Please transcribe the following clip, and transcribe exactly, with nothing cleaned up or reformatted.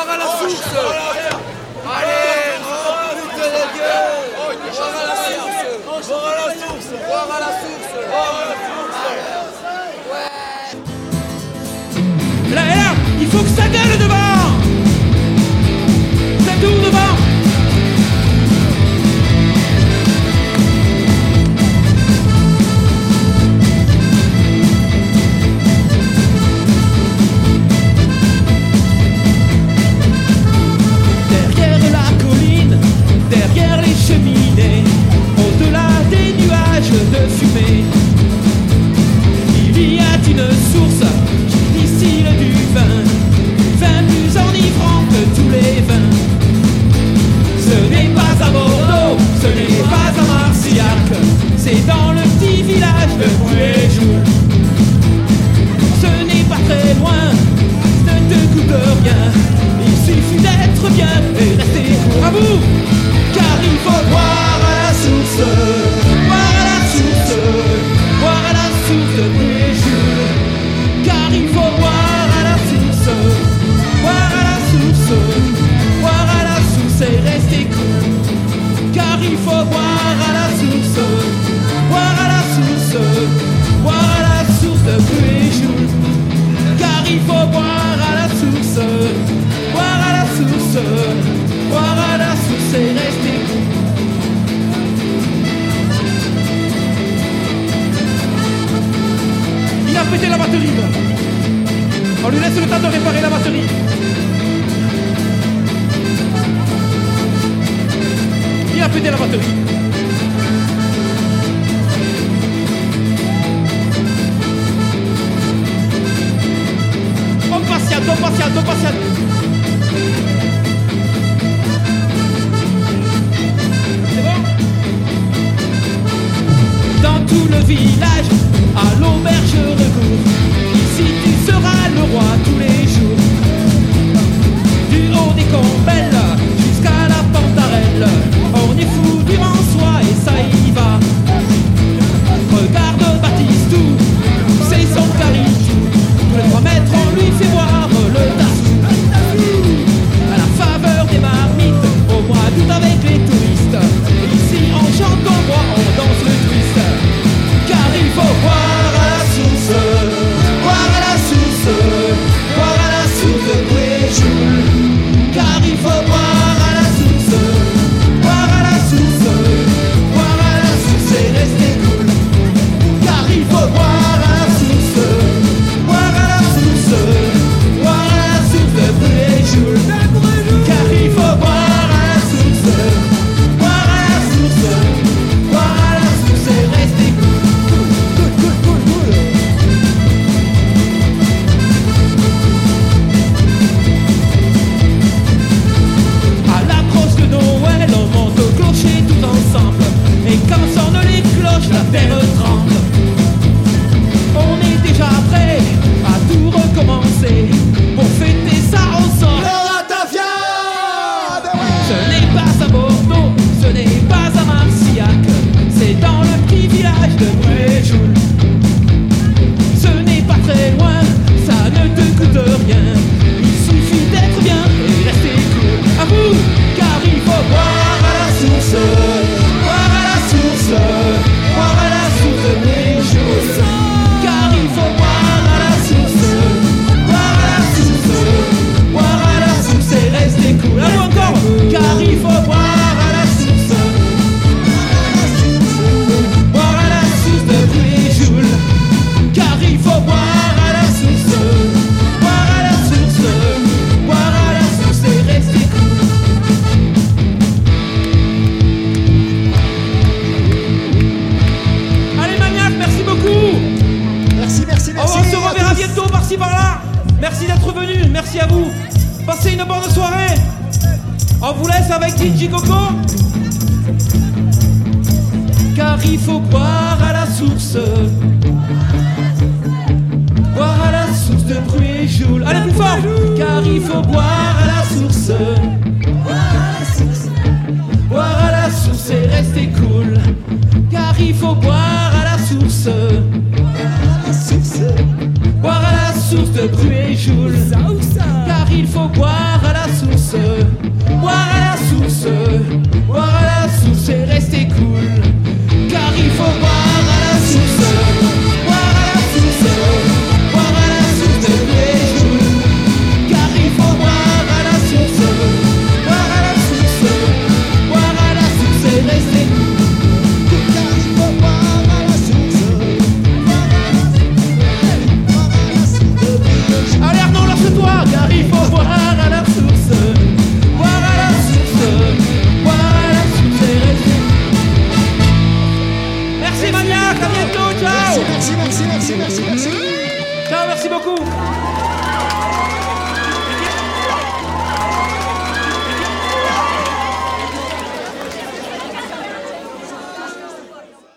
Boire à la source. Allez, oh, putain de gueule. Boire à la source. Boire à la source. Boire à la source. Boire à la source. Ouais. Là, là, il faut que ça gueule devant. Ça tourne devant. De fumée, il y a une source qui distille du vin, du vin plus enivrant que tous les vins. Ce n'est pas à Bordeaux, ce n'est pas à Marcillac, c'est dans le petit village de Bruéjoul. Ce n'est pas très loin, ça ne te coûte rien, il suffit d'être bien et rester court. À vous, car il faut boire à la source. Boire à la source de Bruéjoul, car il faut boire à la source, boire à la source, boire à la source et rester cool, car il faut boire à la source, boire à la source, boire à la source de Bruéjoul, car il faut boire à la source, boire à la source, boire à la source et rester cool. Il a pété la batterie. On lui laisse le temps de réparer la batterie. Il a pété la batterie. On patiente, on patiente, on patiente. C'est bon? Dans tout le village, à l'auberge recours, ici tu seras le roi tous les jours. Du haut des Combelles jusqu'à la Pantarelle, on est fou du Rançois et ça y va. Regarde Baptistou, c'est son caricou, tous les trois mètres on lui fait boire le tassou. À la faveur des marmites, au mois d'août avec les touristes, ici on chante, on boit, on danse le twist. Car il faut boire à la source, boire à la source, boire à la source de Bruéjoul. Car il faut boire à la source, boire à la source, boire à la source et rester cool. Car il faut boire à la source, boire à la source, boire à la source de Bruéjoul. Car il faut boire à la source, boire à la source, boire à la source et rester cool. À l'approche de Noël, on monte au clocher tout ensemble, et quand sonnent les cloches, la terre tremble. On est déjà prêt à tout recommencer pour fêter ça ensemble. Ce n'est pas à Bordeaux, ce n'est pas à Marcillac, c'est dans le petit village de Bruéjoul. Ce n'est pas très loin, ça ne te coûte rien, il suffit d'être bien et rester cool. À vous, car il faut boire à la source, boire à la source, boire à la source de Bruéjoul. Car il faut boire à la source, boire à la source, boire à la source et rester cool. À vous encore, car il faut boire à la source, boire à la source de Bruéjoul. Car il faut boire à la source, boire à la source, boire à la source et rester cool. Allez Magnac, merci beaucoup. Merci, merci, merci. On se reverra bientôt par-ci par-là. Merci d'être venu, merci à vous. Passez une bonne soirée. On vous laisse avec Gigi Coco. Car il faut boire à la source, boire à la source de Bruéjoul. Allez plus fort. Car il faut boire à la source, boire à la source et rester cool. Car il faut boire à la source, boire à la source de Bruéjoul. Car il faut boire à la source. beaucoup.